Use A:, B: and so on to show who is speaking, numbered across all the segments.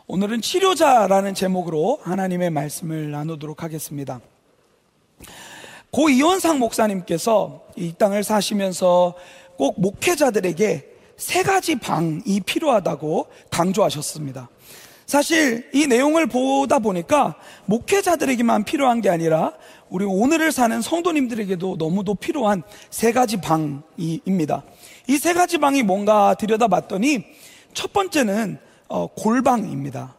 A: 오늘은 치료자라는 제목으로 하나님의 말씀을 나누도록 하겠습니다. 고 이원상 목사님께서 이 땅을 사시면서 꼭 목회자들에게 3가지 방이 필요하다고 강조하셨습니다. 사실 이 내용을 보다 보니까 목회자들에게만 필요한 게 아니라 우리 오늘을 사는 성도님들에게도 너무도 필요한 3가지 방입니다. 이 3가지 방이 뭔가 들여다봤더니 첫 번째는 골방입니다.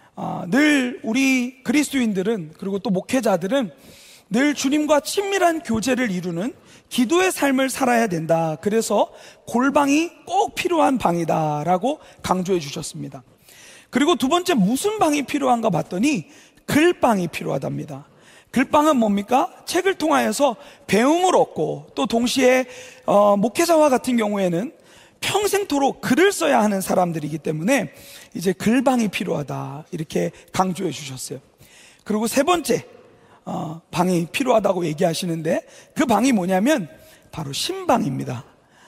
A: 늘 우리 그리스도인들은, 그리고 또 목회자들은 늘 주님과 친밀한 교제를 이루는 기도의 삶을 살아야 된다. 그래서 골방이 꼭 필요한 방이다라고 강조해 주셨습니다. 그리고 두 번째, 무슨 방이 필요한가 봤더니 글방이 필요하답니다. 글방은 뭡니까? 책을 통하여서 배움을 얻고, 또 동시에 목회자와 같은 경우에는 평생토록 글을 써야 하는 사람들이기 때문에 이제 글방이 필요하다, 이렇게 강조해 주셨어요. 그리고 세 번째 방이 필요하다고 얘기하시는데, 그 방이 뭐냐면 바로 신방입니다.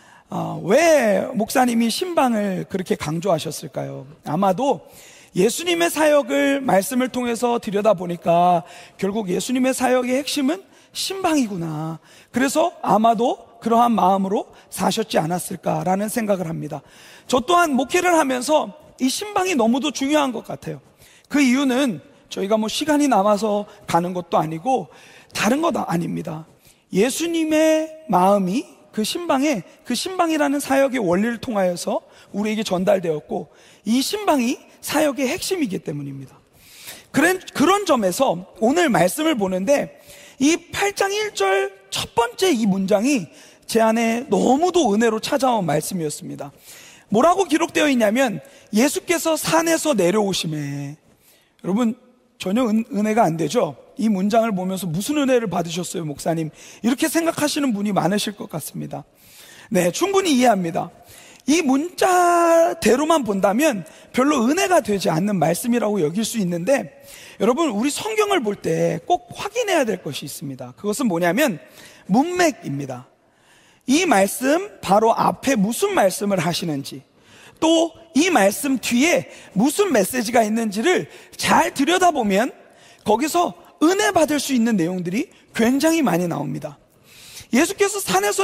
A: 왜 목사님이 신방을 그렇게 강조하셨을까요? 아마도 예수님의 사역을 말씀을 통해서 들여다보니까 결국 예수님의 사역의 핵심은 신방이구나. 그래서 아마도 그러한 마음으로 사셨지 않았을까라는 생각을 합니다. 저 또한 목회를 하면서 이 신방이 너무도 중요한 것 같아요. 그 이유는 저희가 시간이 남아서 가는 것도 아니고 다른 것 아닙니다. 예수님의 마음이 그 신방이라는 사역의 원리를 통하여서 우리에게 전달되었고, 이 신방이 사역의 핵심이기 때문입니다. 그런 점에서 오늘 말씀을 보는데 이 8장 1절 첫 번째 이 문장이 제 안에 너무도 은혜로 찾아온 말씀이었습니다. 뭐라고 기록되어 있냐면, 예수께서 산에서 내려오심에. 여러분, 전혀 은혜가 안 되죠? 이 문장을 보면서 무슨 은혜를 받으셨어요, 목사님? 이렇게 생각하시는 분이 많으실 것 같습니다. 네, 충분히 이해합니다. 이 문자대로만 본다면 별로 은혜가 되지 않는 말씀이라고 여길 수 있는데, 여러분, 우리 성경을 볼 때 꼭 확인해야 될 것이 있습니다. 그것은 뭐냐면 문맥입니다. 이 말씀 바로 앞에 무슨 말씀을 하시는지, 또 이 말씀 뒤에 무슨 메시지가 있는지를 잘 들여다보면 거기서 은혜 받을 수 있는 내용들이 굉장히 많이 나옵니다. 예수께서 산에서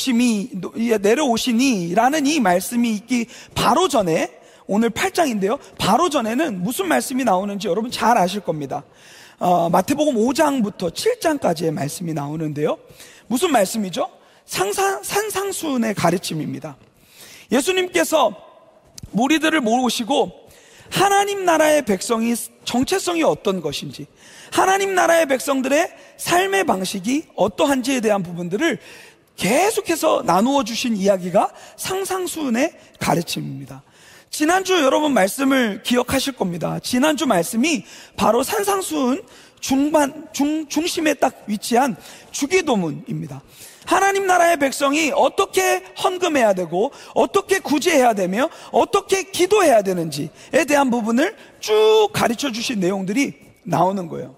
A: 내려오시니라는 이 말씀이 있기 바로 전에, 오늘 8장인데요, 바로 전에는 무슨 말씀이 나오는지 여러분 잘 아실 겁니다. 마태복음 5장부터 7장까지의 말씀이 나오는데요, 무슨 말씀이죠? 산상수훈의 가르침입니다. 예수님께서 무리들을 모으시고 하나님 나라의 백성이 정체성이 어떤 것인지, 하나님 나라의 백성들의 삶의 방식이 어떠한지에 대한 부분들을 계속해서 나누어 주신 이야기가 상상수훈의 가르침입니다. 지난주 여러분 말씀을 기억하실 겁니다. 지난주 말씀이 바로 산상수훈 중심에 딱 위치한 주기도문입니다. 하나님 나라의 백성이 어떻게 헌금해야 되고, 어떻게 구제해야 되며, 어떻게 기도해야 되는지에 대한 부분을 쭉 가르쳐 주신 내용들이 나오는 거예요.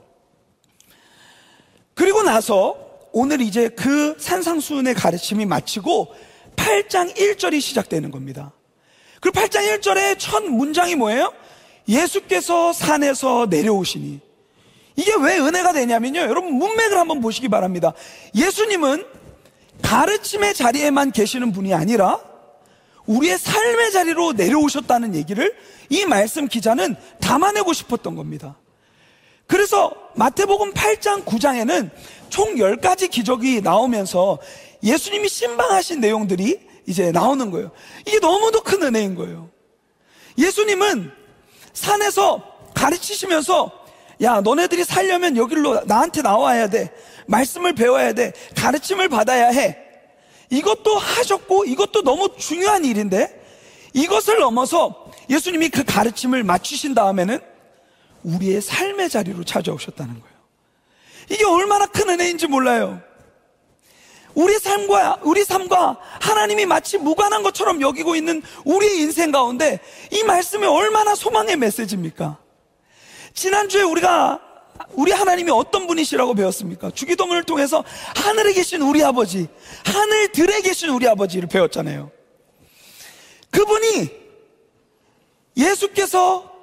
A: 그리고 나서 오늘 이제 그 산상수훈의 가르침이 마치고 8장 1절이 시작되는 겁니다. 그 8장 1절의 첫 문장이 뭐예요? 예수께서 산에서 내려오시니. 이게 왜 은혜가 되냐면요, 여러분 문맥을 한번 보시기 바랍니다. 예수님은 가르침의 자리에만 계시는 분이 아니라 우리의 삶의 자리로 내려오셨다는 얘기를 이 말씀 기자는 담아내고 싶었던 겁니다. 그래서 마태복음 8장 9장에는 총 10가지 기적이 나오면서 예수님이 신방하신 내용들이 이제 나오는 거예요. 이게 너무도 큰 은혜인 거예요. 예수님은 산에서 가르치시면서, 야, 너네들이 살려면 여기로 나한테 나와야 돼, 말씀을 배워야 돼, 가르침을 받아야 해. 이것도 하셨고, 이것도 너무 중요한 일인데, 이것을 넘어서 예수님이 그 가르침을 마치신 다음에는 우리의 삶의 자리로 찾아오셨다는 거예요. 이게 얼마나 큰 은혜인지 몰라요. 우리 삶과 하나님이 마치 무관한 것처럼 여기고 있는 우리의 인생 가운데 이 말씀이 얼마나 소망의 메시지입니까? 지난주에 우리 하나님이 어떤 분이시라고 배웠습니까? 주기도문을 통해서 하늘에 계신 우리 아버지, 하늘들에 계신 우리 아버지를 배웠잖아요. 그분이 예수께서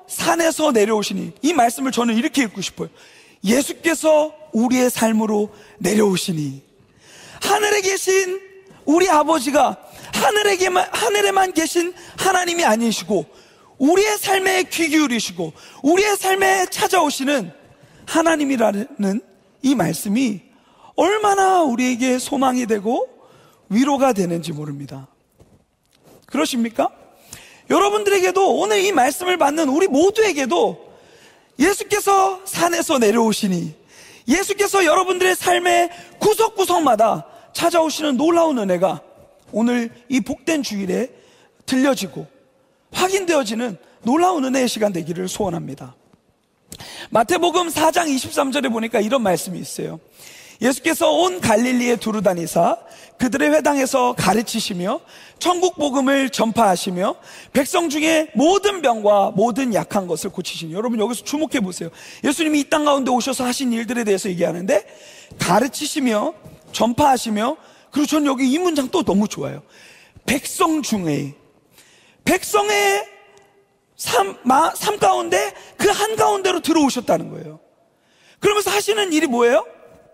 A: 산에서 내려오시니, 이 말씀을 저는 이렇게 읽고 싶어요. 예수께서 우리의 삶으로 내려오시니, 하늘에 계신 우리 아버지가 하늘에만 계신 하나님이 아니시고 우리의 삶에 귀 기울이시고 우리의 삶에 찾아오시는 하나님이라는 이 말씀이 얼마나 우리에게 소망이 되고 위로가 되는지 모릅니다. 그러십니까? 여러분들에게도, 오늘 이 말씀을 받는 우리 모두에게도 예수께서 산에서 내려오시니, 예수께서 여러분들의 삶의 구석구석마다 찾아오시는 놀라운 은혜가 오늘 이 복된 주일에 들려지고 확인되어지는 놀라운 은혜의 시간 되기를 소원합니다. 마태복음 4장 23절에 보니까 이런 말씀이 있어요. 예수께서 온 갈릴리에 두루 다니사 그들의 회당에서 가르치시며 천국 복음을 전파하시며 백성 중에 모든 병과 모든 약한 것을 고치시니. 여러분, 여기서 주목해 보세요. 예수님이 이 땅 가운데 오셔서 하신 일들에 대해서 얘기하는데, 가르치시며 전파하시며, 그리고 전 여기 이 문장 또 너무 좋아요. 백성 중에, 백성의 삶 가운데 그 한가운데로 들어오셨다는 거예요. 그러면서 하시는 일이 뭐예요?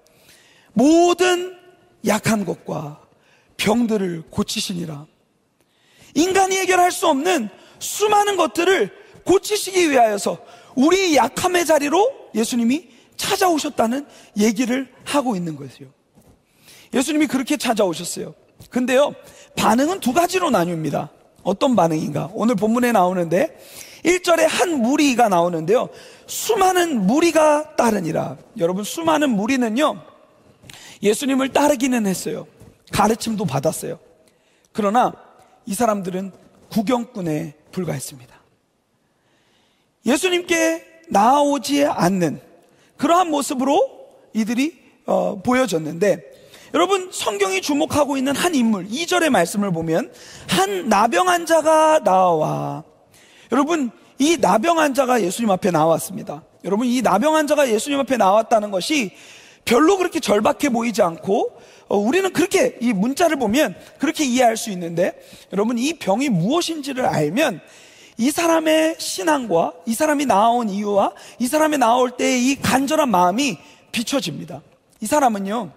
A: 모든 약한 것과 병들을 고치시니라. 인간이 해결할 수 없는 수많은 것들을 고치시기 위하여서 우리의 약함의 자리로 예수님이 찾아오셨다는 얘기를 하고 있는 거예요. 예수님이 그렇게 찾아오셨어요. 근데요, 반응은 두 가지로 나뉩니다. 어떤 반응인가? 오늘 본문에 나오는데 1절에 한 무리가 나오는데요, 수많은 무리가 따르니라. 여러분, 수많은 무리는요, 예수님을 따르기는 했어요. 가르침도 받았어요. 그러나 이 사람들은 구경꾼에 불과했습니다. 예수님께 나아오지 않는 그러한 모습으로 이들이 보여졌는데, 여러분, 성경이 주목하고 있는 한 인물, 2절의 말씀을 보면 한 나병한 자가 나와. 여러분, 이 나병한 자가 예수님 앞에 나왔습니다. 여러분, 이 나병한 자가 예수님 앞에 나왔다는 것이 별로 그렇게 절박해 보이지 않고, 우리는 그렇게 이 문자를 보면 그렇게 이해할 수 있는데, 여러분, 이 병이 무엇인지를 알면 이 사람의 신앙과 이 사람이 나온 이유와 이 사람이 나올 때의 이 간절한 마음이 비춰집니다. 이 사람은요,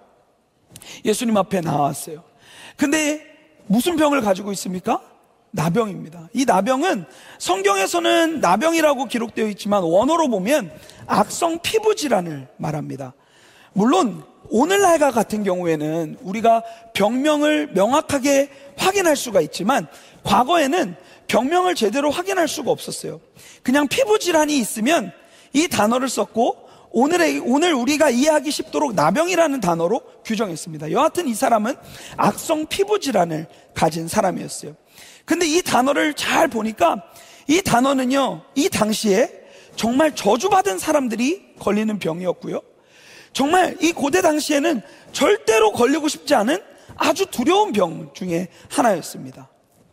A: 예수님 앞에 나왔어요. 근데 무슨 병을 가지고 있습니까? 나병입니다. 이 나병은 성경에서는 나병이라고 기록되어 있지만 원어로 보면 악성 피부 질환을 말합니다. 물론 오늘날과 같은 경우에는 우리가 병명을 명확하게 확인할 수가 있지만, 과거에는 병명을 제대로 확인할 수가 없었어요. 그냥 피부 질환이 있으면 이 단어를 썼고, 오늘 우리가 이해하기 쉽도록 나병이라는 단어로 규정했습니다. 여하튼 이 사람은 악성 피부 질환을 가진 사람이었어요. 근데 이 단어를 잘 보니까 이 단어는요, 이 당시에 정말 저주받은 사람들이 걸리는 병이었고요, 정말 이 고대 당시에는 절대로 걸리고 싶지 않은 아주 두려운 병 중에 하나였습니다.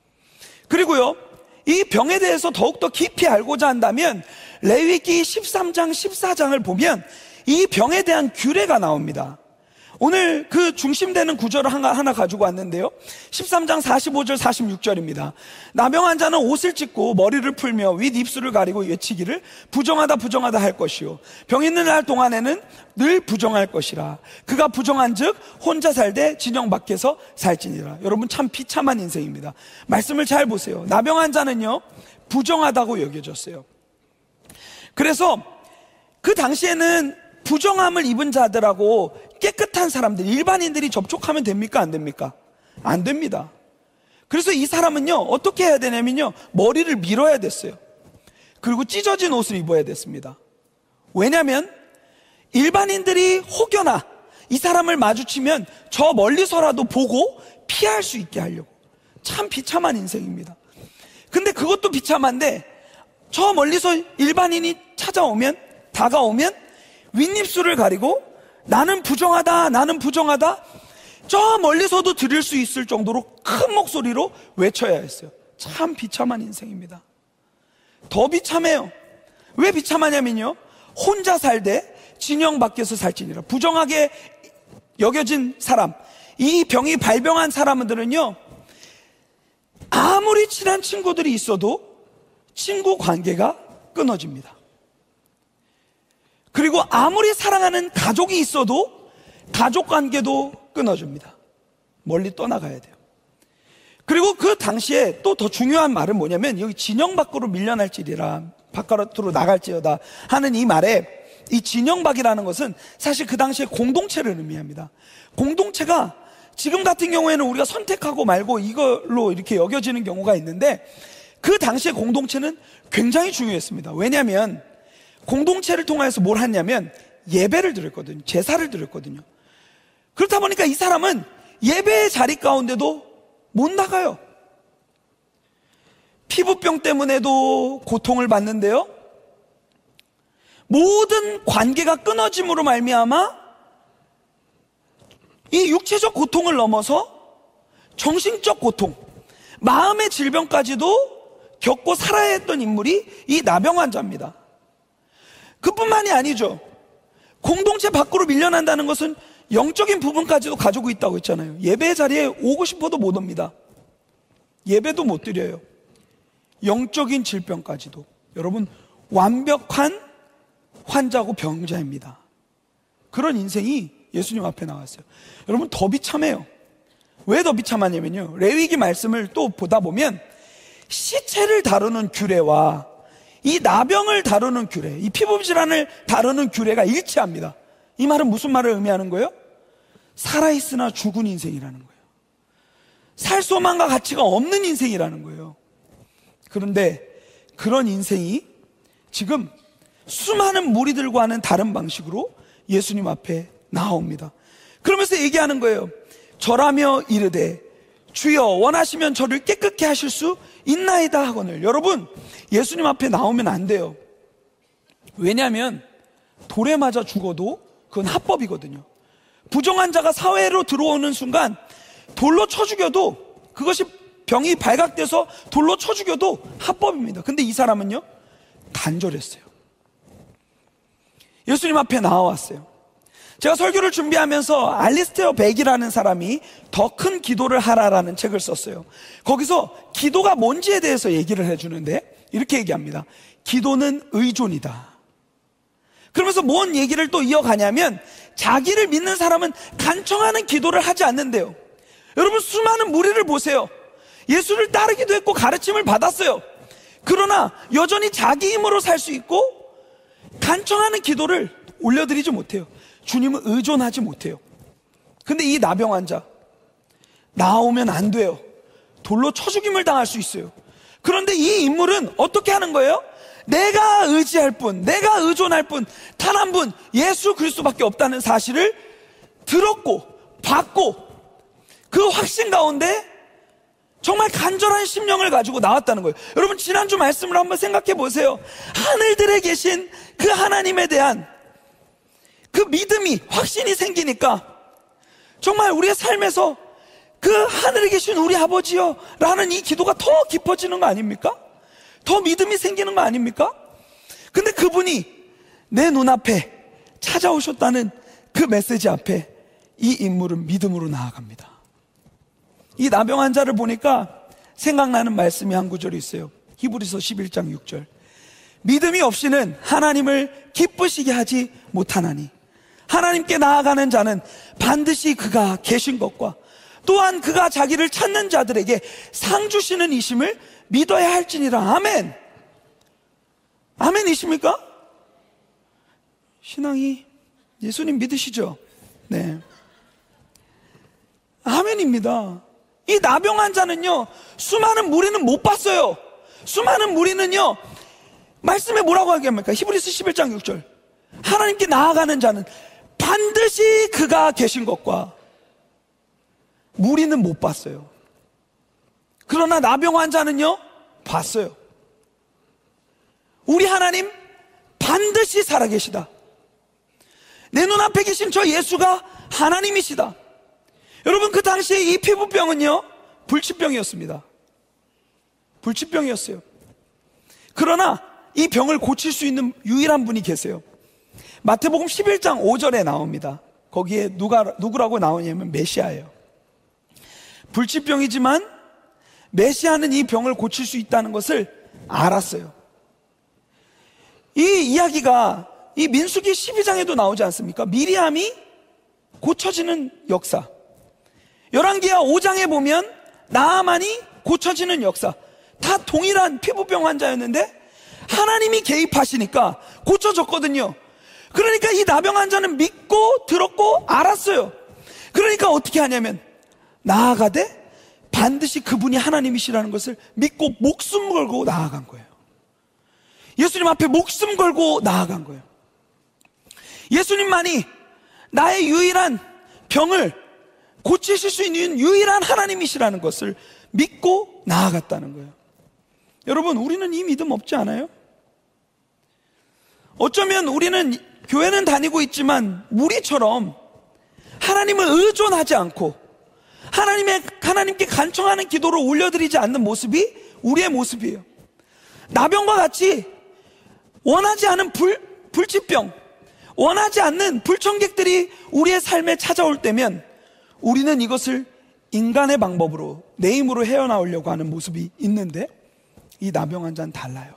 A: 그리고요, 이 병에 대해서 더욱더 깊이 알고자 한다면 레위기 13장 14장을 보면 이 병에 대한 규례가 나옵니다. 오늘 그 중심되는 구절을 하나 가지고 왔는데요, 13장 45절 46절입니다. 나병한 자는 옷을 찢고 머리를 풀며 윗 입술을 가리고 외치기를 부정하다 부정하다 할 것이요, 병 있는 날 동안에는 늘 부정할 것이라. 그가 부정한 즉 혼자 살되 진영 밖에서 살지니라. 여러분, 참 비참한 인생입니다. 말씀을 잘 보세요. 나병한 자는요, 부정하다고 여겨졌어요. 그래서 그 당시에는 부정함을 입은 자들하고 깨끗한 사람들, 일반인들이 접촉하면 됩니까? 안 됩니까? 안 됩니다. 그래서 이 사람은요, 어떻게 해야 되냐면요, 머리를 밀어야 됐어요. 그리고 찢어진 옷을 입어야 됐습니다. 왜냐하면 일반인들이 혹여나 이 사람을 마주치면 저 멀리서라도 보고 피할 수 있게 하려고. 참 비참한 인생입니다. 근데 그것도 비참한데, 저 멀리서 일반인이 다가오면 윗입술을 가리고 나는 부정하다, 나는 부정하다, 저 멀리서도 들을 수 있을 정도로 큰 목소리로 외쳐야 했어요. 참 비참한 인생입니다. 더 비참해요. 왜 비참하냐면요, 혼자 살되 진영 밖에서 살지니라. 부정하게 여겨진 사람, 이 병이 발병한 사람들은요, 아무리 친한 친구들이 있어도 친구 관계가 끊어집니다. 그리고 아무리 사랑하는 가족이 있어도 가족 관계도 끊어집니다. 멀리 떠나가야 돼요. 그리고 그 당시에 또 더 중요한 말은 뭐냐면, 여기 진영 밖으로 밀려날지리라, 바깥으로 나갈지어다 하는 이 말에, 이 진영박이라는 것은 사실 그 당시에 공동체를 의미합니다. 공동체가 지금 같은 경우에는 우리가 선택하고 말고 이걸로 이렇게 여겨지는 경우가 있는데, 그 당시에 공동체는 굉장히 중요했습니다. 왜냐하면 공동체를 통해서 뭘 했냐면 예배를 드렸거든요. 제사를 드렸거든요. 그렇다 보니까 이 사람은 예배의 자리 가운데도 못 나가요. 피부병 때문에도 고통을 받는데요, 모든 관계가 끊어짐으로 말미암아 이 육체적 고통을 넘어서 정신적 고통, 마음의 질병까지도 겪고 살아야 했던 인물이 이 나병 환자입니다. 그뿐만이 아니죠. 공동체 밖으로 밀려난다는 것은 영적인 부분까지도 가지고 있다고 했잖아요. 예배의 자리에 오고 싶어도 못 옵니다. 예배도 못 드려요. 영적인 질병까지도. 여러분, 완벽한 환자고 병자입니다. 그런 인생이 예수님 앞에 나왔어요. 여러분, 더 비참해요. 왜 더 비참하냐면요, 레위기 말씀을 또 보다 보면 시체를 다루는 규례와 이 나병을 다루는 규례, 이 피부질환을 다루는 규례가 일치합니다. 이 말은 무슨 말을 의미하는 거예요? 살아있으나 죽은 인생이라는 거예요. 살 소망과 가치가 없는 인생이라는 거예요. 그런데 그런 인생이 지금 수많은 무리들과는 다른 방식으로 예수님 앞에 나옵니다. 그러면서 얘기하는 거예요. 절하며 이르되 주여 원하시면 저를 깨끗게 하실 수 있나이다 하거늘. 여러분, 예수님 앞에 나오면 안 돼요. 왜냐하면 돌에 맞아 죽어도 그건 합법이거든요. 부정한 자가 사회로 들어오는 순간 돌로 쳐 죽여도, 그것이 병이 발각돼서 돌로 쳐 죽여도 합법입니다. 근데 이 사람은요, 간절했어요. 예수님 앞에 나와왔어요. 제가 설교를 준비하면서 알리스테어 백이라는 사람이 더 큰 기도를 하라라는 책을 썼어요. 거기서 기도가 뭔지에 대해서 얘기를 해주는데 이렇게 얘기합니다. 기도는 의존이다. 그러면서 뭔 얘기를 또 이어가냐면, 자기를 믿는 사람은 간청하는 기도를 하지 않는데요. 여러분, 수많은 무리를 보세요. 예수를 따르기도 했고 가르침을 받았어요. 그러나 여전히 자기 힘으로 살 수 있고 간청하는 기도를 올려드리지 못해요. 주님은 의존하지 못해요. 근데 이 나병 환자, 나오면 안 돼요. 돌로 쳐 죽임을 당할 수 있어요. 그런데 이 인물은 어떻게 하는 거예요? 내가 의지할 분, 내가 의존할 분, 단 한 분, 예수 그리스도밖에 없다는 사실을 들었고 받고 그 확신 가운데 정말 간절한 심령을 가지고 나왔다는 거예요. 여러분, 지난주 말씀을 한번 생각해 보세요. 하늘들에 계신 그 하나님에 대한 그 믿음이, 확신이 생기니까 정말 우리의 삶에서 그 하늘에 계신 우리 아버지요 라는 이 기도가 더 깊어지는 거 아닙니까? 더 믿음이 생기는 거 아닙니까? 근데 그분이 내 눈앞에 찾아오셨다는 그 메시지 앞에 이 인물은 믿음으로 나아갑니다. 이 나병 환자를 보니까 생각나는 말씀이 한 구절이 있어요. 히브리서 11장 6절. 믿음이 없이는 하나님을 기쁘시게 하지 못하나니 하나님께 나아가는 자는 반드시 그가 계신 것과 또한 그가 자기를 찾는 자들에게 상 주시는 이심을 믿어야 할지니라. 아멘. 아멘이십니까? 신앙이 예수님 믿으시죠? 네. 아멘입니다. 이 나병 환자는요, 수많은 무리는 못 봤어요. 수많은 무리는요, 말씀에 뭐라고 하겠습니까? 히브리서 11장 6절. 하나님께 나아가는 자는 반드시 그가 계신 것과, 무리는 못 봤어요. 그러나 나병 환자는요, 봤어요. 우리 하나님 반드시 살아계시다. 내 눈앞에 계신 저 예수가 하나님이시다. 여러분, 그 당시에 이 피부병은요, 불치병이었습니다. 불치병이었어요. 그러나 이 병을 고칠 수 있는 유일한 분이 계세요. 마태복음 11장 5절에 나옵니다. 거기에 누구라고 나오냐면 메시아예요. 불치병이지만 메시아는 이 병을 고칠 수 있다는 것을 알았어요. 이 이야기가 이 민수기 12장에도 나오지 않습니까? 미리암이 고쳐지는 역사. 열왕기하 5장에 보면 나아만이 고쳐지는 역사. 다 동일한 피부병 환자였는데 하나님이 개입하시니까 고쳐졌거든요. 그러니까 이 나병 환자는 믿고 들었고 알았어요. 그러니까 어떻게 하냐면 나아가되 반드시 그분이 하나님이시라는 것을 믿고 목숨 걸고 나아간 거예요. 예수님 앞에 목숨 걸고 나아간 거예요. 예수님만이 나의 유일한 병을 고치실 수 있는 유일한 하나님이시라는 것을 믿고 나아갔다는 거예요. 여러분, 우리는 이 믿음 없지 않아요? 어쩌면 우리는 교회는 다니고 있지만 우리처럼 하나님을 의존하지 않고 하나님께 간청하는 기도를 올려드리지 않는 모습이 우리의 모습이에요. 나병과 같이 원하지 않은 불치병, 원하지 않는 불청객들이 우리의 삶에 찾아올 때면 우리는 이것을 인간의 방법으로 내 힘으로 헤어나오려고 하는 모습이 있는데 이 나병 환자는 달라요.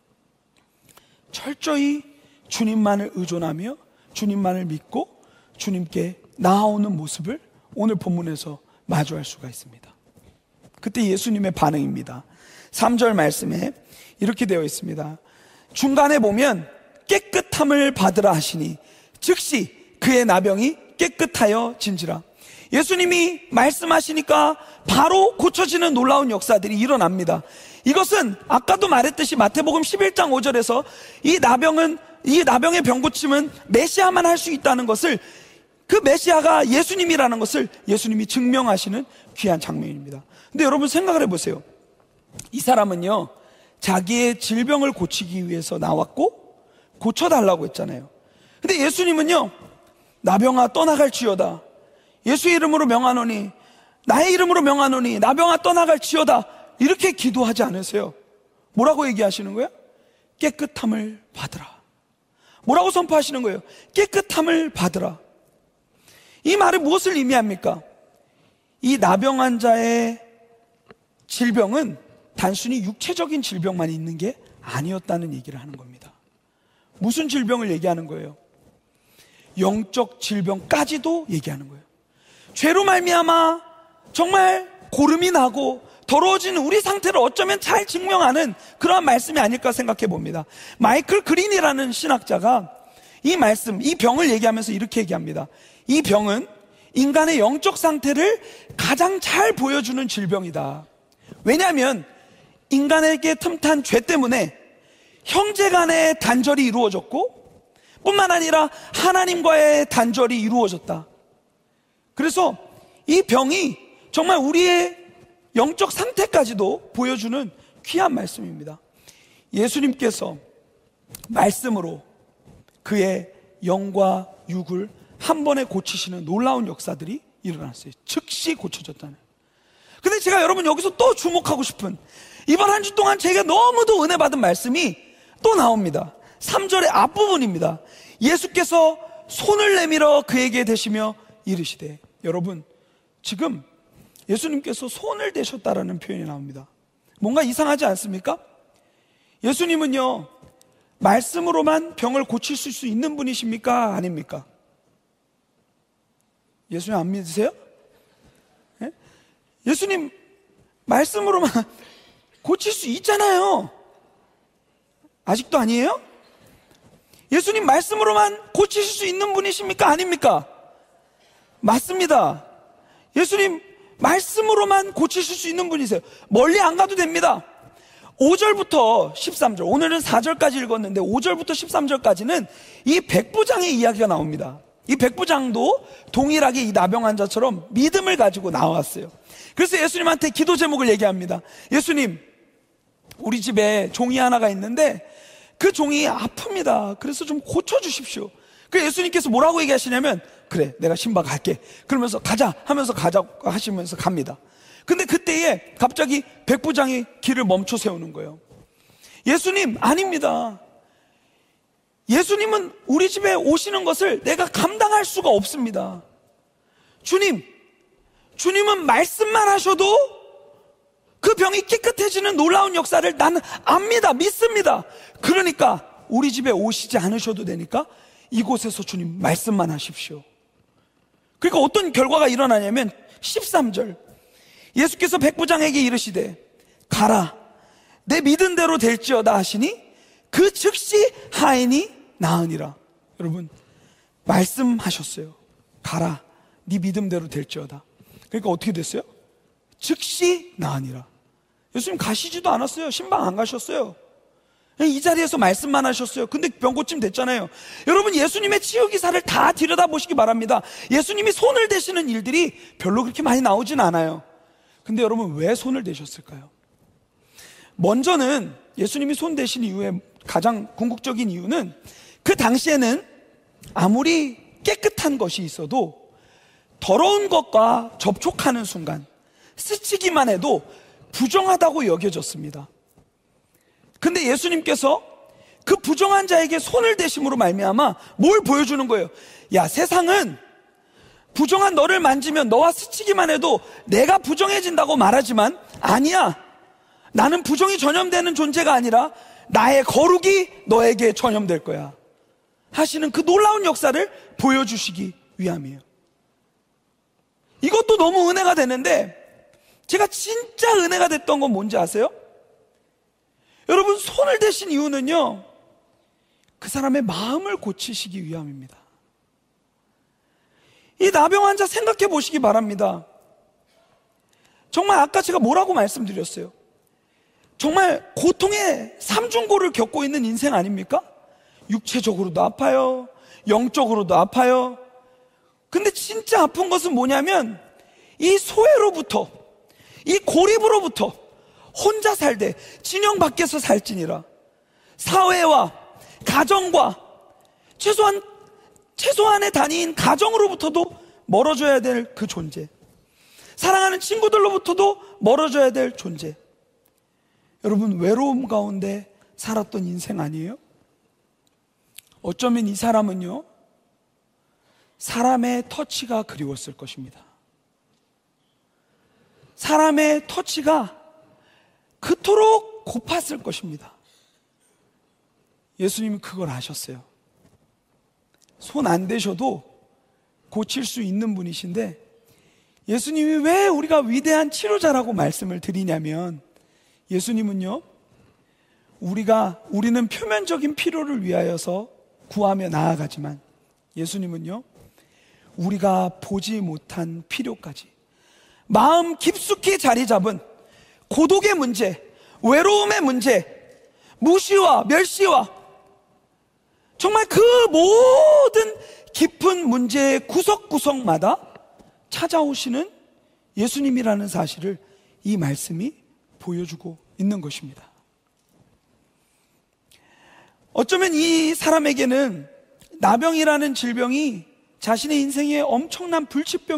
A: 철저히 주님만을 의존하며 주님만을 믿고 주님께 나아오는 모습을 오늘 본문에서 마주할 수가 있습니다. 그때 예수님의 반응입니다. 3절 말씀에 이렇게 되어 있습니다. 중간에 보면 깨끗함을 받으라 하시니 즉시 그의 나병이 깨끗하여 진지라. 예수님이 말씀하시니까 바로 고쳐지는 놀라운 역사들이 일어납니다. 이것은 아까도 말했듯이 마태복음 11장 5절에서 이 나병의 병고침은 메시아만 할 수 있다는 것을, 그 메시아가 예수님이라는 것을 예수님이 증명하시는 귀한 장면입니다. 근데 여러분 생각을 해보세요. 이 사람은요, 자기의 질병을 고치기 위해서 나왔고 고쳐달라고 했잖아요. 근데 예수님은요, 나병아 떠나갈지어다, 예수의 이름으로 명하노니, 나의 이름으로 명하노니 나병아 떠나갈지어다, 이렇게 기도하지 않으세요? 뭐라고 얘기하시는 거예요? 깨끗함을 받으라. 뭐라고 선포하시는 거예요? 깨끗함을 받으라. 이 말은 무엇을 의미합니까? 이 나병 환자의 질병은 단순히 육체적인 질병만 있는 게 아니었다는 얘기를 하는 겁니다. 무슨 질병을 얘기하는 거예요? 영적 질병까지도 얘기하는 거예요. 죄로 말미암아 정말 고름이 나고 더러워지는 우리 상태를 어쩌면 잘 증명하는 그러한 말씀이 아닐까 생각해 봅니다. 마이클 그린이라는 신학자가 이 말씀, 이 병을 얘기하면서 이렇게 얘기합니다. 이 병은 인간의 영적 상태를 가장 잘 보여주는 질병이다. 왜냐하면 인간에게 틈탄 죄 때문에 형제 간의 단절이 이루어졌고 뿐만 아니라 하나님과의 단절이 이루어졌다. 그래서 이 병이 정말 우리의 영적 상태까지도 보여주는 귀한 말씀입니다. 예수님께서 말씀으로 그의 영과 육을 한 번에 고치시는 놀라운 역사들이 일어났어요. 즉시 고쳐졌다는. 근데 제가 여러분 여기서 또 주목하고 싶은, 이번 한 주 동안 제가 너무도 은혜 받은 말씀이 또 나옵니다. 3절의 앞부분입니다. 예수께서 손을 내밀어 그에게 대시며 이르시되. 여러분, 지금 예수님께서 손을 대셨다라는 표현이 나옵니다. 뭔가 이상하지 않습니까? 예수님은요, 말씀으로만 병을 고칠 수 있는 분이십니까? 아닙니까? 예수님 안 믿으세요? 예? 예수님 말씀으로만 고칠 수 있잖아요. 아직도 아니에요? 예수님 말씀으로만 고치실 수 있는 분이십니까? 아닙니까? 맞습니다. 예수님 말씀으로만 고치실 수 있는 분이세요. 멀리 안 가도 됩니다. 5절부터 13절, 오늘은 4절까지 읽었는데 5절부터 13절까지는 이 백부장의 이야기가 나옵니다. 이 백부장도 동일하게 이 나병 환자처럼 믿음을 가지고 나왔어요. 그래서 예수님한테 기도 제목을 얘기합니다. 예수님, 우리 집에 종이 하나가 있는데 그 종이 아픕니다. 그래서 좀 고쳐주십시오. 그래서 예수님께서 뭐라고 얘기하시냐면, 그래, 내가 신방 갈게. 그러면서 가자 하면서 가자고 하시면서 갑니다. 근데 그때에 갑자기 백부장이 길을 멈춰 세우는 거예요. 예수님, 아닙니다. 예수님은 우리 집에 오시는 것을 내가 감당할 수가 없습니다. 주님은 말씀만 하셔도 그 병이 깨끗해지는 놀라운 역사를 나는 압니다. 믿습니다. 그러니까 우리 집에 오시지 않으셔도 되니까 이곳에서 주님 말씀만 하십시오. 그러니까 어떤 결과가 일어나냐면 13절, 예수께서 백부장에게 이르시되 가라, 내 믿은 대로 될지어다 하시니 그 즉시 하인이 나으니라. 여러분, 말씀하셨어요. 가라, 네 믿음대로 될지어다. 그러니까 어떻게 됐어요? 즉시 나으니라. 예수님 가시지도 않았어요. 신방 안 가셨어요. 이 자리에서 말씀만 하셨어요. 근데 병고침 됐잖아요. 여러분, 예수님의 치유 기사를 다 들여다보시기 바랍니다. 예수님이 손을 대시는 일들이 별로 그렇게 많이 나오진 않아요. 근데 여러분, 왜 손을 대셨을까요? 먼저는 예수님이 손 대신 이유의 가장 궁극적인 이유는, 그 당시에는 아무리 깨끗한 것이 있어도 더러운 것과 접촉하는 순간 스치기만 해도 부정하다고 여겨졌습니다. 근데 예수님께서 그 부정한 자에게 손을 대심으로 말미암아 뭘 보여주는 거예요? 야, 세상은 부정한 너를 만지면 너와 스치기만 해도 내가 부정해진다고 말하지만 아니야. 나는 부정이 전염되는 존재가 아니라 나의 거룩이 너에게 전염될 거야 하시는 그 놀라운 역사를 보여주시기 위함이에요. 이것도 너무 은혜가 되는데, 제가 진짜 은혜가 됐던 건 뭔지 아세요? 여러분, 손을 대신 이유는요, 그 사람의 마음을 고치시기 위함입니다. 이 나병 환자 생각해 보시기 바랍니다. 정말 아까 제가 뭐라고 말씀드렸어요? 정말 고통의 삼중고를 겪고 있는 인생 아닙니까? 육체적으로도 아파요, 영적으로도 아파요. 근데 진짜 아픈 것은 뭐냐면 이 소외로부터, 이 고립으로부터 혼자 살되 진영 밖에서 살지니라. 사회와 가정과 최소한의 단위인 가정으로부터도 멀어져야 될 그 존재, 사랑하는 친구들로부터도 멀어져야 될 존재. 여러분, 외로움 가운데 살았던 인생 아니에요? 어쩌면 이 사람은요, 사람의 터치가 그리웠을 것입니다. 사람의 터치가 그토록 고팠을 것입니다. 예수님은 그걸 아셨어요. 손 안 대셔도 고칠 수 있는 분이신데, 예수님이 왜 우리가 위대한 치료자라고 말씀을 드리냐면, 예수님은요, 우리는 표면적인 필요를 위하여서 구하며 나아가지만 예수님은요, 우리가 보지 못한 필요까지, 마음 깊숙이 자리 잡은 고독의 문제, 외로움의 문제, 무시와 멸시와 정말 그 모든 깊은 문제의 구석구석마다 찾아오시는 예수님이라는 사실을 이 말씀이 보여주고 있는 것입니다. 어쩌면 이 사람에게는 나병이라는 질병이 자신의 인생에 엄청난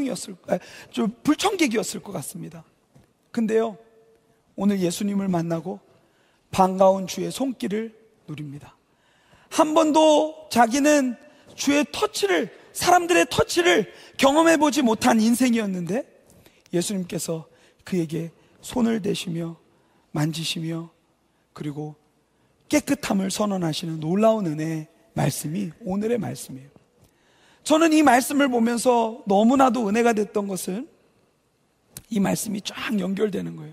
A: 불청객이었을 것 같습니다. 근데요, 오늘 예수님을 만나고 반가운 주의 손길을 누립니다. 한 번도 자기는 주의 터치를, 사람들의 터치를 경험해보지 못한 인생이었는데 예수님께서 그에게 손을 대시며 만지시며 그리고 깨끗함을 선언하시는 놀라운 은혜의 말씀이 오늘의 말씀이에요. 저는 이 말씀을 보면서 너무나도 은혜가 됐던 것은 이 말씀이 쫙 연결되는 거예요.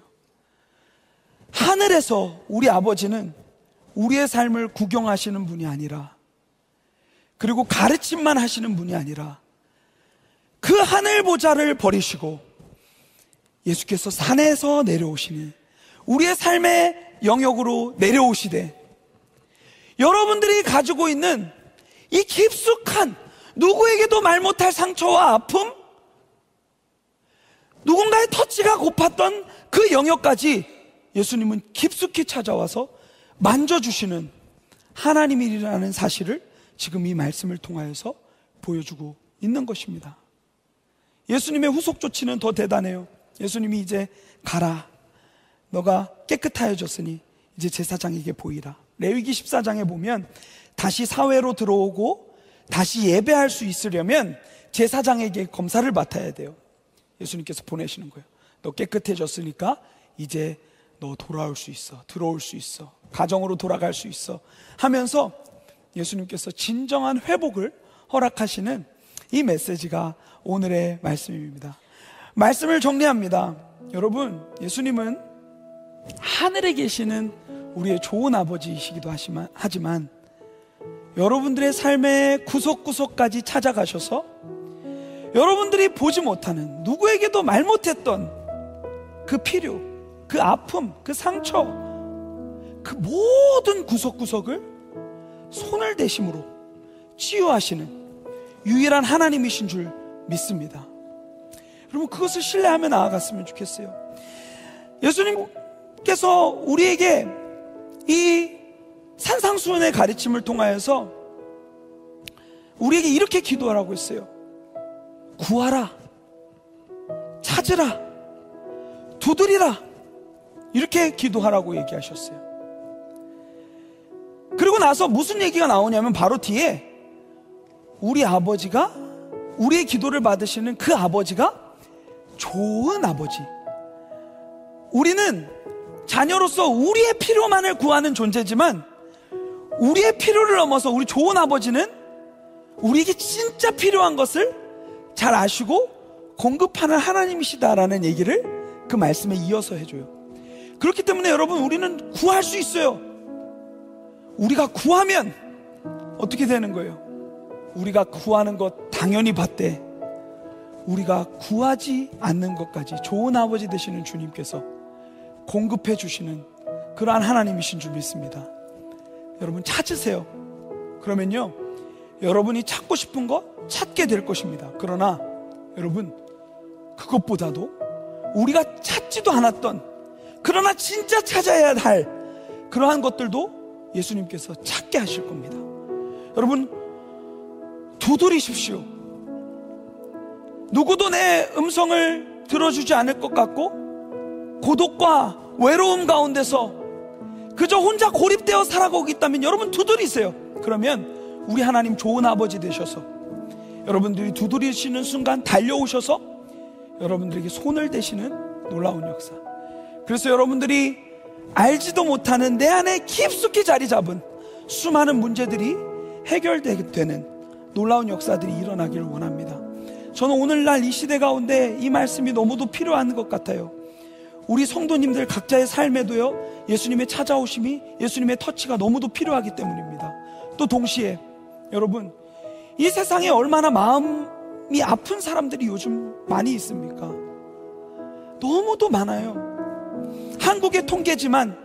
A: 하늘에서 우리 아버지는 우리의 삶을 구경하시는 분이 아니라, 그리고 가르침만 하시는 분이 아니라 그 하늘 보좌를 버리시고 예수께서 산에서 내려오시는 우리의 삶의 영역으로 내려오시되, 여러분들이 가지고 있는 이 깊숙한, 누구에게도 말 못할 상처와 아픔, 누군가의 터치가 고팠던 그 영역까지 예수님은 깊숙이 찾아와서 만져주시는 하나님이라는 사실을 지금 이 말씀을 통하여서 보여주고 있는 것입니다. 예수님의 후속 조치는 더 대단해요. 예수님이 이제 가라, 너가 깨끗하여졌으니 이제 제사장에게 보이라. 레위기 14장에 보면 다시 사회로 들어오고 다시 예배할 수 있으려면 제사장에게 검사를 맡아야 돼요. 예수님께서 보내시는 거예요. 너 깨끗해졌으니까 이제 너 돌아올 수 있어, 들어올 수 있어, 가정으로 돌아갈 수 있어 하면서 예수님께서 진정한 회복을 허락하시는 이 메시지가 오늘의 말씀입니다. 말씀을 정리합니다. 여러분, 예수님은 하늘에 계시는 우리의 좋은 아버지이시기도 하지만 여러분들의 삶의 구석구석까지 찾아가셔서 여러분들이 보지 못하는, 누구에게도 말 못했던 그 필요, 그 아픔, 그 상처, 그 모든 구석구석을 손을 대심으로 치유하시는 유일한 하나님이신 줄 믿습니다. 여러분, 그것을 신뢰하며 나아갔으면 좋겠어요. 예수님께서 우리에게 이 산상수훈의 가르침을 통하여서 우리에게 이렇게 기도하라고 했어요. 구하라, 찾으라, 두드리라, 이렇게 기도하라고 얘기하셨어요. 그리고 나서 무슨 얘기가 나오냐면 바로 뒤에 우리 아버지가, 우리의 기도를 받으시는 그 아버지가 좋은 아버지, 우리는 자녀로서 우리의 필요만을 구하는 존재지만 우리의 필요를 넘어서 우리 좋은 아버지는 우리에게 진짜 필요한 것을 잘 아시고 공급하는 하나님이시다라는 얘기를 그 말씀에 이어서 해줘요. 그렇기 때문에 여러분, 우리는 구할 수 있어요. 우리가 구하면 어떻게 되는 거예요? 우리가 구하는 것 당연히 받되 우리가 구하지 않는 것까지 좋은 아버지 되시는 주님께서 공급해 주시는 그러한 하나님이신 줄 믿습니다. 여러분, 찾으세요. 그러면요, 여러분이 찾고 싶은 거 찾게 될 것입니다. 그러나 여러분, 그것보다도 우리가 찾지도 않았던, 그러나 진짜 찾아야 할 그러한 것들도 예수님께서 찾게 하실 겁니다. 여러분, 두드리십시오. 누구도 내 음성을 들어주지 않을 것 같고 고독과 외로움 가운데서 그저 혼자 고립되어 살아가고 있다면 여러분, 두드리세요. 그러면 우리 하나님 좋은 아버지 되셔서 여러분들이 두드리시는 순간 달려오셔서 여러분들에게 손을 대시는 놀라운 역사. 그래서 여러분들이 알지도 못하는 내 안에 깊숙이 자리 잡은 수많은 문제들이 해결되는 놀라운 역사들이 일어나기를 원합니다. 저는 오늘날 이 시대 가운데 이 말씀이 너무도 필요한 것 같아요. 우리 성도님들 각자의 삶에도요, 예수님의 찾아오심이, 예수님의 터치가 너무도 필요하기 때문입니다. 또 동시에 여러분, 이 세상에 얼마나 마음이 아픈 사람들이 요즘 많이 있습니까? 너무도 많아요. 한국의 통계지만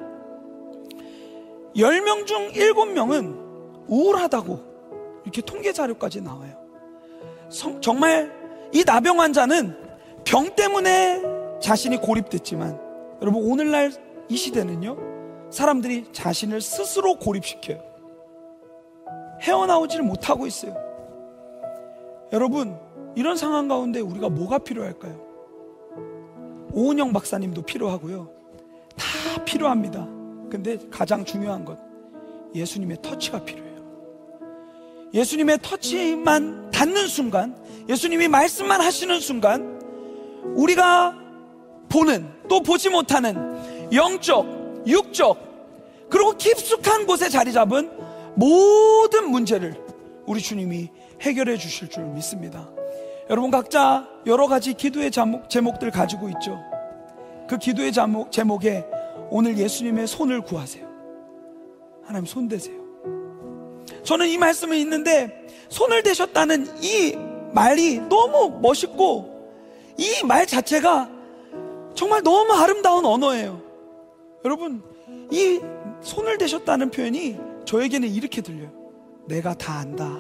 A: 10명 중 7명은 우울하다고 이렇게 통계 자료까지 나와요. 정말 이 나병 환자는 병 때문에 자신이 고립됐지만 여러분, 오늘날 이 시대는요, 사람들이 자신을 스스로 고립시켜요. 헤어나오지를 못하고 있어요. 여러분, 이런 상황 가운데 우리가 뭐가 필요할까요? 오은영 박사님도 필요하고요, 다 필요합니다. 근데 가장 중요한 것, 예수님의 터치가 필요해요. 예수님의 터치만 닿는 순간, 예수님이 말씀만 하시는 순간, 우리가 보는, 또 보지 못하는 영적, 육적, 그리고 깊숙한 곳에 자리 잡은 모든 문제를 우리 주님이 해결해 주실 줄 믿습니다. 여러분, 각자 여러 가지 기도의 제목들 가지고 있죠. 그 기도의 제목에 오늘 예수님의 손을 구하세요. 하나님, 손 대세요. 저는 이 말씀을 읽는데 손을 대셨다는 이 말이 너무 멋있고 이 말 자체가 정말 너무 아름다운 언어예요. 여러분, 이 손을 대셨다는 표현이 저에게는 이렇게 들려요. 내가 다 안다.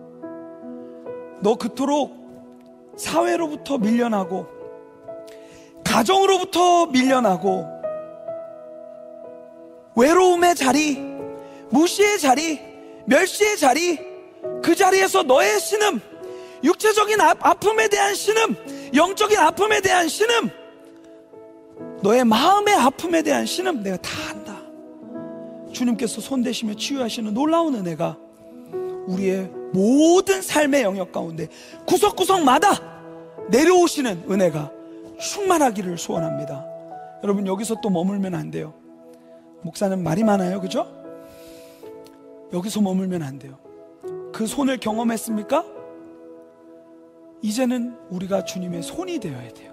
A: 너 그토록 사회로부터 밀려나고 가정으로부터 밀려나고 외로움의 자리, 무시의 자리, 멸시의 자리, 그 자리에서 너의 신음, 육체적인 아픔에 대한 신음, 영적인 아픔에 대한 신음, 너의 마음의 아픔에 대한 신음, 내가 다 안다. 주님께서 손대시며 치유하시는 놀라운 은혜가 우리의 모든 삶의 영역 가운데 구석구석마다 내려오시는 은혜가 충만하기를 소원합니다. 여러분, 여기서 또 머물면 안 돼요. 목사는 말이 많아요, 그죠? 여기서 머물면 안 돼요. 그 손을 경험했습니까? 이제는 우리가 주님의 손이 되어야 돼요.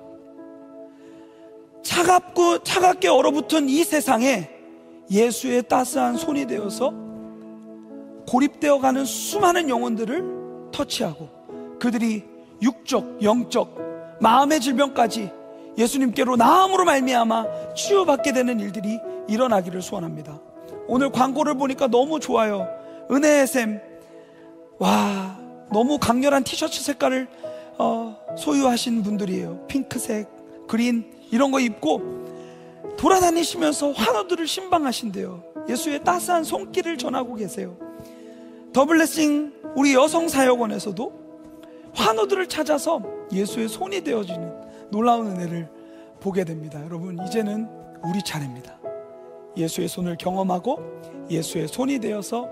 A: 차갑게 얼어붙은 이 세상에 예수의 따스한 손이 되어서 고립되어 가는 수많은 영혼들을 터치하고 그들이 육적, 영적, 마음의 질병까지 예수님께로 나음으로 말미암아 치유받게 되는 일들이 일어나기를 소원합니다. 오늘 광고를 보니까 너무 좋아요. 은혜의 샘. 와, 너무 강렬한 티셔츠 색깔을 소유하신 분들이에요. 핑크색, 그린 이런 거 입고 돌아다니시면서 환우들을 신방하신대요. 예수의 따스한 손길을 전하고 계세요. 더블레싱 우리 여성사역원에서도 환우들을 찾아서 예수의 손이 되어지는 놀라운 은혜를 보게 됩니다. 여러분, 이제는 우리 차례입니다. 예수의 손을 경험하고 예수의 손이 되어서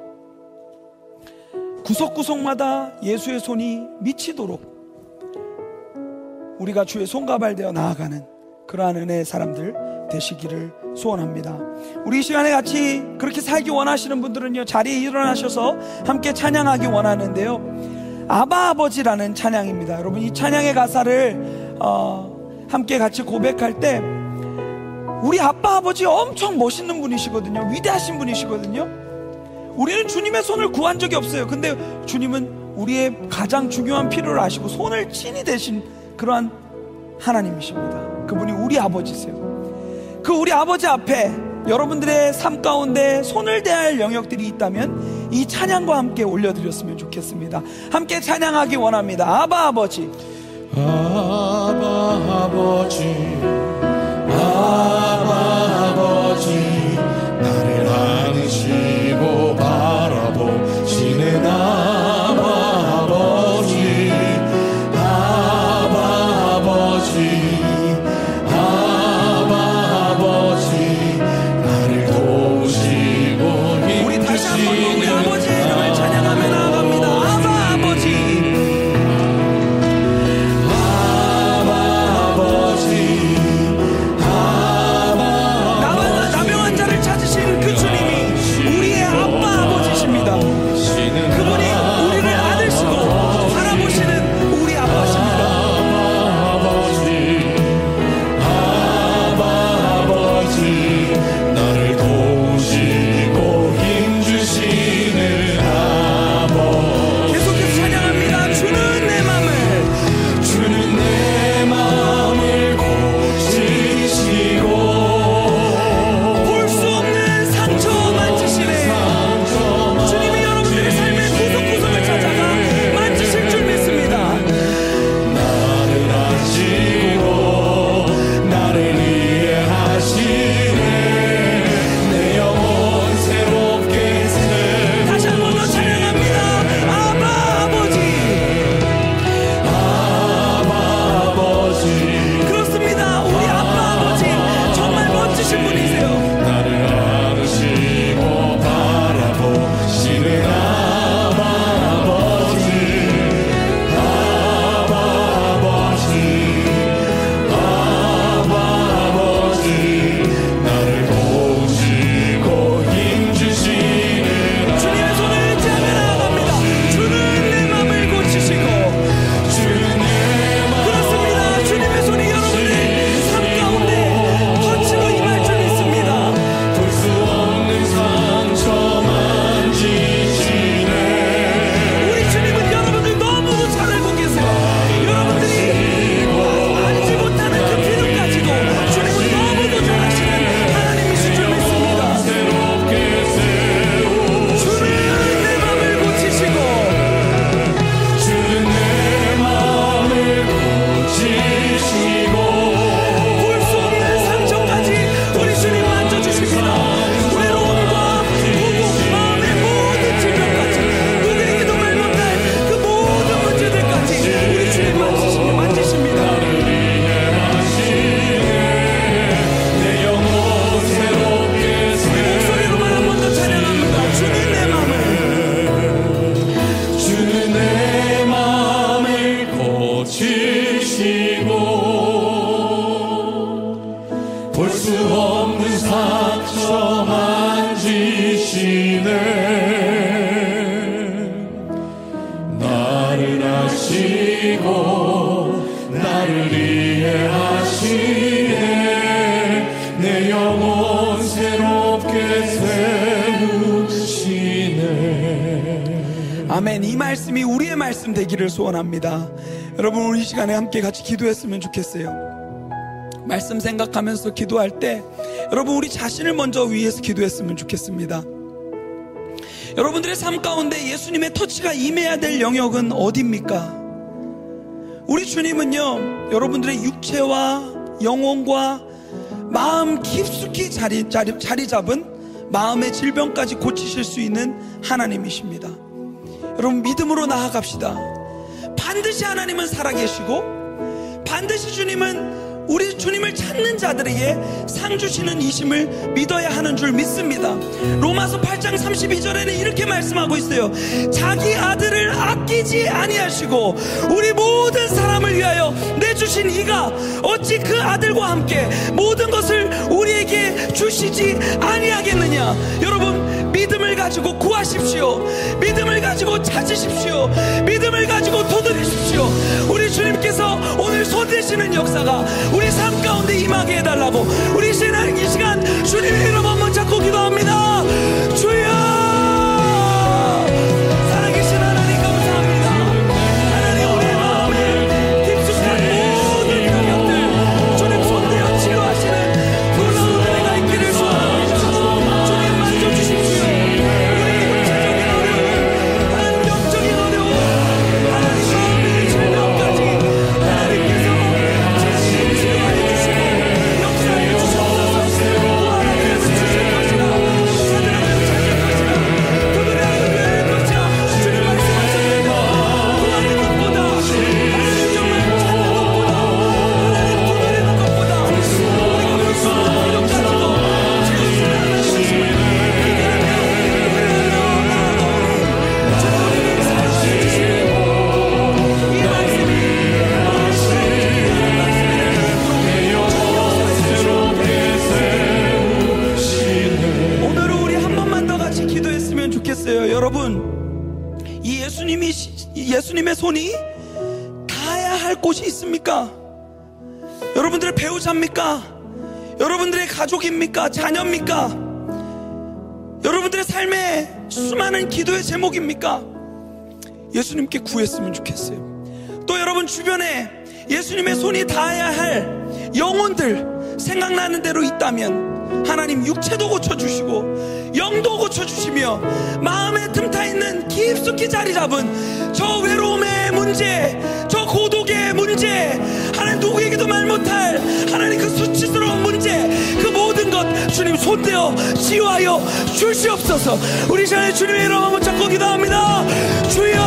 A: 구석구석마다 예수의 손이 미치도록 우리가 주의 손가발 되어 나아가는 그러한 은혜의 사람들 되시기를 소원합니다. 우리 이 시간에 같이 그렇게 살기 원하시는 분들은요, 자리에 일어나셔서 함께 찬양하기 원하는데요, 아바 아버지라는 찬양입니다. 여러분, 이 찬양의 가사를 함께 같이 고백할 때 우리 아빠 아버지 엄청 멋있는 분이시거든요. 위대하신 분이시거든요. 우리는 주님의 손을 구한 적이 없어요. 근데 주님은 우리의 가장 중요한 필요를 아시고 손을 친히 대신 그러한 하나님이십니다. 그분이 우리 아버지세요. 그 우리 아버지 앞에 여러분들의 삶 가운데 손을 대할 영역들이 있다면 이 찬양과 함께 올려드렸으면 좋겠습니다. 함께 찬양하기 원합니다. 아바 아버지,
B: 아바 아버지, 아바 아버지, 나를 안으시고 바라보시는 아바 아버지, 아바 아버지, 아바 아버지, 나를 도우시고
A: 우리 다시 한번 우리 아버지의 이름을 찬양하며 나아갑니다. 아바 아버지,
B: 아바 아버지, 아바 하시고 나를 이해하시네. 내 영혼 새롭게 세우시네.
A: 아멘. 이 말씀이 우리의 말씀 되기를 소원합니다. 여러분, 우리 이 시간에 함께 같이 기도했으면 좋겠어요. 말씀 생각하면서 기도할 때 여러분, 우리 자신을 먼저 위해서 기도했으면 좋겠습니다. 여러분들의 삶 가운데 예수님의 터치가 임해야 될 영역은 어디입니까? 우리 주님은요, 여러분들의 육체와 영혼과 마음 깊숙이 자리 잡은 마음의 질병까지 고치실 수 있는 하나님이십니다. 여러분, 믿음으로 나아갑시다. 반드시 하나님은 살아계시고 반드시 주님은 우리 주님을 찾는 자들에게 상 주시는 이심을 믿어야 하는 줄 믿습니다. 로마서 8장 32절에는 이렇게 말씀하고 있어요. 자기 아들을 아끼지 아니하시고 우리 모든 사람을 위하여 내주신 이가 어찌 그 아들과 함께 모든 것을 우리에게 주시지 아니하겠느냐. 여러분, 믿음을 가지고 구하십시오. 믿음을 가지고 찾으십시오. 믿음을 가지고 도드리십시오. 우리 주님께서 오늘 손대시는 역사가 우리 삶 가운데 임하게 해달라고 우리 이 시간 주님의 이름 한번 잡고 기도합니다. 주여, 살아계신 하나님 감사합니다. 하나님, 우리의 마음에 깊숙한 모든 영역들 주님 손대어 치료하시는 놀라운 은혜가 있기를 소원합니다. 주님 만져주십시오. 우리의 육체적인 어려움, 하나님 영적인 어려움, 하나님 마음의 질병까지 하나님께서 여러분, 이 예수님의 손이 닿아야 할 곳이 있습니까? 여러분들의 배우자입니까? 여러분들의 가족입니까? 자녀입니까? 여러분들의 삶의 수많은 기도의 제목입니까? 예수님께 구했으면 좋겠어요. 또 여러분 주변에 예수님의 손이 닿아야 할 영혼들 생각나는 대로 있다면 하나님 육체도 고쳐주시고 영도 고쳐주시며 마음에 틈타 있는 깊숙이 자리 잡은 저 외로움의 문제, 저 고독의 문제, 하나님 누구에게도 말 못할 하나님 그 수치스러운 문제, 그 모든 것 주님 손대어 치유하여 주시옵소서. 우리 시간에 주님의 이름 한번 잡고 기도합니다. 주여,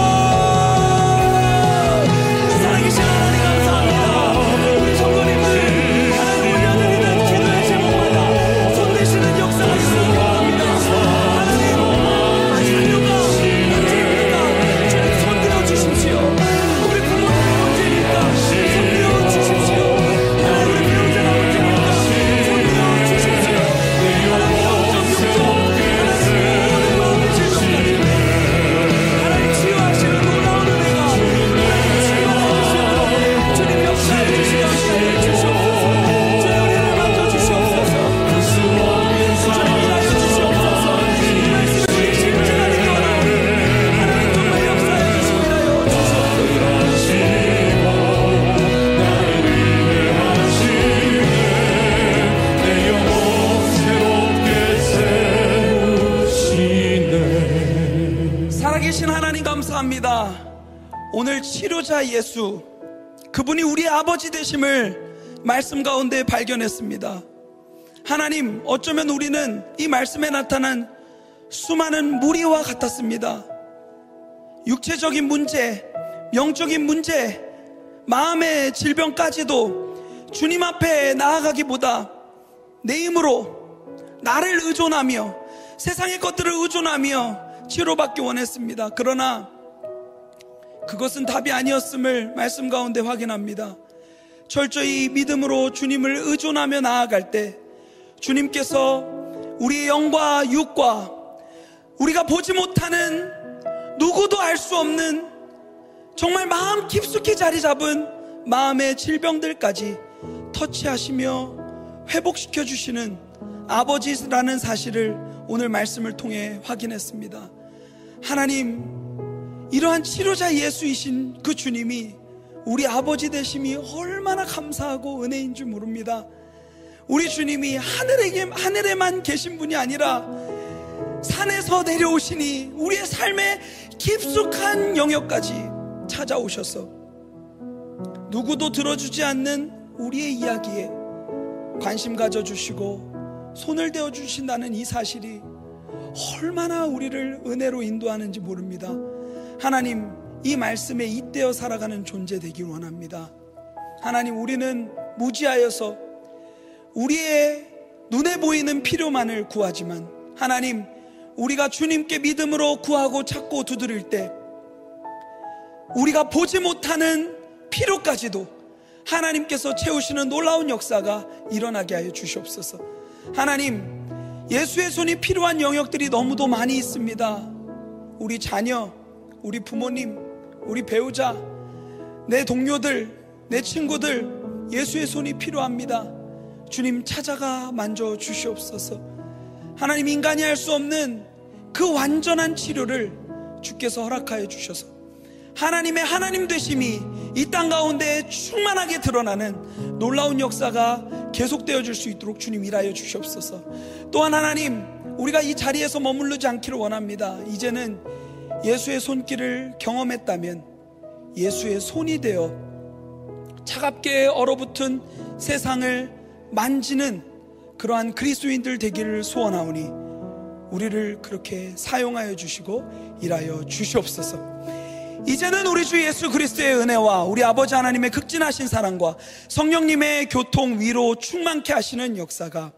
A: 살아계신 하나님 감사합니다. 우리 성도님들 하나님 올려드리는 기도의 제목마다 손대시는 역사가 있으길 바랍니다. 하나님, 자녀가 문제입니까? 주님 손대어 주십시오. 우리 부모님의 문제입니까? 손대어 주십시오. 하나님, 우리 배우자가 문제입니까? 손대어 주십시오. 하나님, 영적 육적 하나님 모든 마음의 질병까지 하나님 치유하시는 놀라운 은혜가 하나님 치유하여 주시고 주님 역사해 주시고 함께해 주시옵소서. 주님 우리를 만져주시옵소서. 주님 일하여 주시옵소서. 이 말씀이 우리 실제가 되기 원하오니 하나님 정말 역사해 주시고 일하여 주시옵소서.
B: 내 영혼 새롭게 세우시네.
A: 살아계신 하나님 감사합니다. 오늘 치료자 예수, 그분이 우리 아버지 되심을 말씀 가운데 발견했습니다. 하나님, 어쩌면 우리는 이 말씀에 나타난 수많은 무리와 같았습니다. 육체적인 문제, 영적인 문제, 마음의 질병까지도 주님 앞에 나아가기보다 내 힘으로 나를 의존하며 세상의 것들을 의존하며 치료받기 원했습니다. 그러나 그것은 답이 아니었음을 말씀 가운데 확인합니다. 철저히 믿음으로 주님을 의존하며 나아갈 때 주님께서 우리의 영과 육과 우리가 보지 못하는 누구도 알 수 없는 정말 마음 깊숙이 자리 잡은 마음의 질병들까지 터치하시며 회복시켜 주시는 아버지라는 사실을 오늘 말씀을 통해 확인했습니다. 하나님, 이러한 치료자 예수이신 그 주님이 우리 아버지 되심이 얼마나 감사하고 은혜인 줄 모릅니다. 우리 주님이 하늘에만 계신 분이 아니라 산에서 내려오시니 우리의 삶의 깊숙한 영역까지 찾아오셔서 누구도 들어주지 않는 우리의 이야기에 관심 가져주시고 손을 대어주신다는 이 사실이 얼마나 우리를 은혜로 인도하는지 모릅니다. 하나님, 이 말씀에 잇대어 살아가는 존재 되길 원합니다. 하나님, 우리는 무지하여서 우리의 눈에 보이는 필요만을 구하지만 하나님, 우리가 주님께 믿음으로 구하고 찾고 두드릴 때 우리가 보지 못하는 필요까지도 하나님께서 채우시는 놀라운 역사가 일어나게 하여 주시옵소서. 하나님, 예수의 손이 필요한 영역들이 너무도 많이 있습니다. 우리 자녀, 우리 부모님, 우리 배우자, 내 동료들, 내 친구들, 예수의 손이 필요합니다. 주님, 찾아가 만져 주시옵소서. 하나님, 인간이 할 수 없는 그 완전한 치료를 주께서 허락하여 주셔서 하나님의 하나님 되심이 이 땅 가운데 충만하게 드러나는 놀라운 역사가 계속되어질 수 있도록 주님 일하여 주시옵소서. 또한 하나님, 우리가 이 자리에서 머무르지 않기를 원합니다. 이제는 예수의 손길을 경험했다면 예수의 손이 되어 차갑게 얼어붙은 세상을 만지는 그러한 그리스도인들 되기를 소원하오니 우리를 그렇게 사용하여 주시고 일하여 주시옵소서. 이제는 우리 주 예수 그리스도의 은혜와 우리 아버지 하나님의 극진하신 사랑과 성령님의 교통, 위로 충만케 하시는 역사가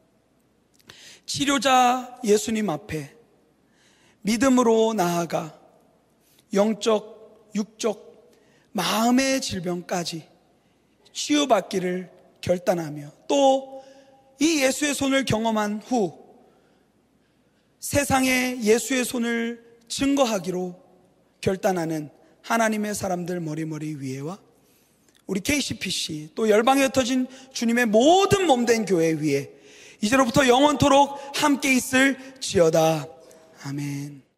A: 치료자 예수님 앞에 믿음으로 나아가 영적, 육적, 마음의 질병까지 치유받기를 결단하며 또 이 예수의 손을 경험한 후 세상에 예수의 손을 증거하기로 결단하는 하나님의 사람들 머리머리 위에와 우리 KCPC 또 열방에 흩어진 주님의 모든 몸된 교회 위에 이제로부터 영원토록 함께 있을지어다. 아멘.